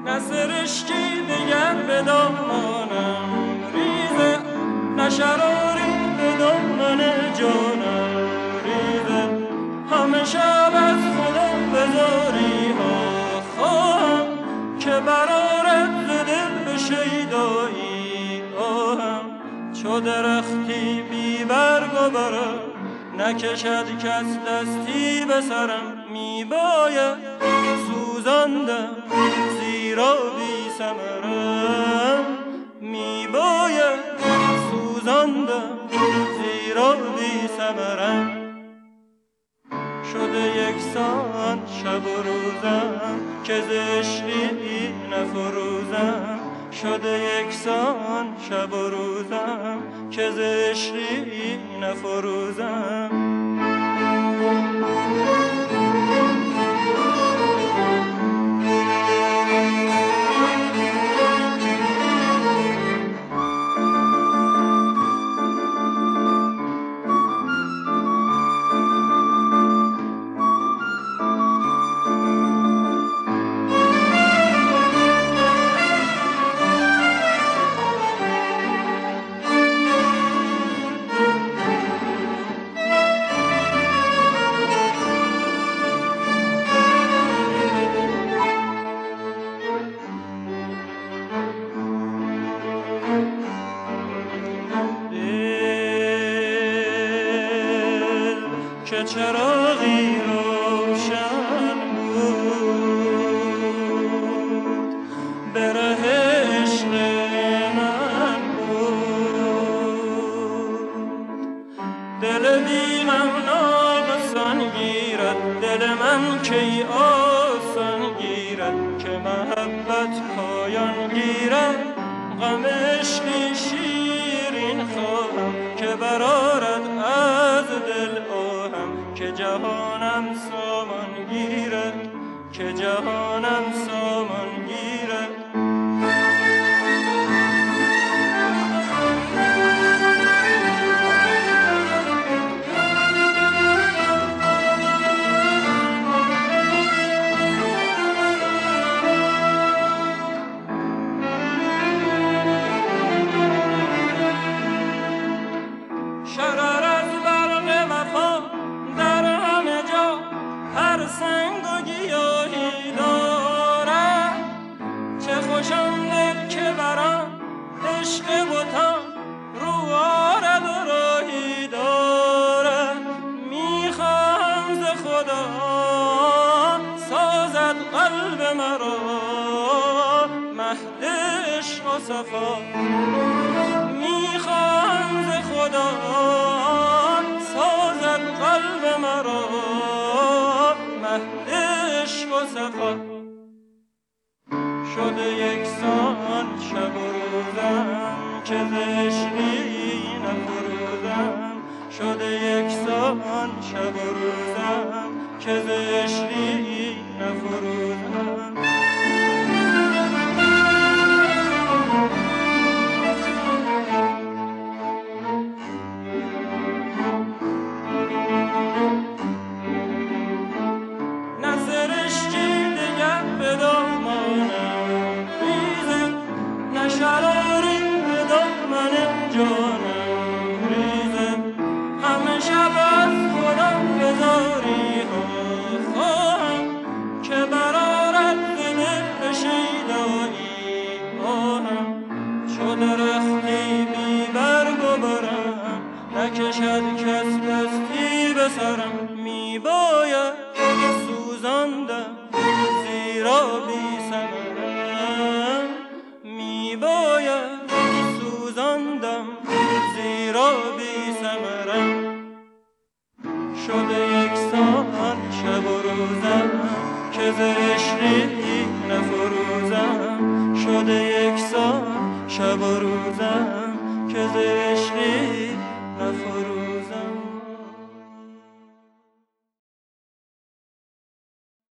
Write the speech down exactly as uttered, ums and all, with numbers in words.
نه سرشکی دیگر به دامانم ریزه، نه شراری به دامن جانم ریزه. همه شب از خدا بزاری ها خواهم که برارت ز دل به شیدایی آهم. چو درختی بی برگ و برم نکشد کس دستی به سرم، می باید سوزاندم زیرا بی ثمرم، می باید سوزاندم زیرا بی ثمرم. شده یکسان شب و روزم که ز عشقی نفروزم، شده یکسان شب و روزم که ز عشقی نفروزم. که چراغی روشن بود به ره عشق من بود. دل بیغم ناقصان گیرد دل من کی آسان گیرد، که محبت پایان گیرد غم عشقی شیرین خواهم که برآرد از دل آهم. که جهانم سامان گیرد که جهانم سامان گیرد. شرر از برق وفا در همه جا هر سنگ و گیاهی دارد، چه خوشم دل که برم عشق بتان رو آرد و راهی دارد. میخواهم ز خدا سازد قلب مرا مهد عشق و صفا، میخواهم ز خدا سازد قلب مرا مهد عشق و صفا. شده یکسان شب و روزم که ز عشقی نفروزم، شده یکسان شب و روزم که ز عشقی نفروزم. شراری به دامن جانم ریزه، همه شب از خودم بزاری ها خواهم که برارد ز دل شیدایی آهم. چو درختی بی برگ و برم نکشد کس دستی به سرم، می باید سوزاندم زیرا بی ثمرم، می باید سوزاندم زیرا بی ثمرم. شده یکسان شب و روزم که ز عشقی نفروزم، شده یکسان شب و روزم که ز عشقی نفروزم.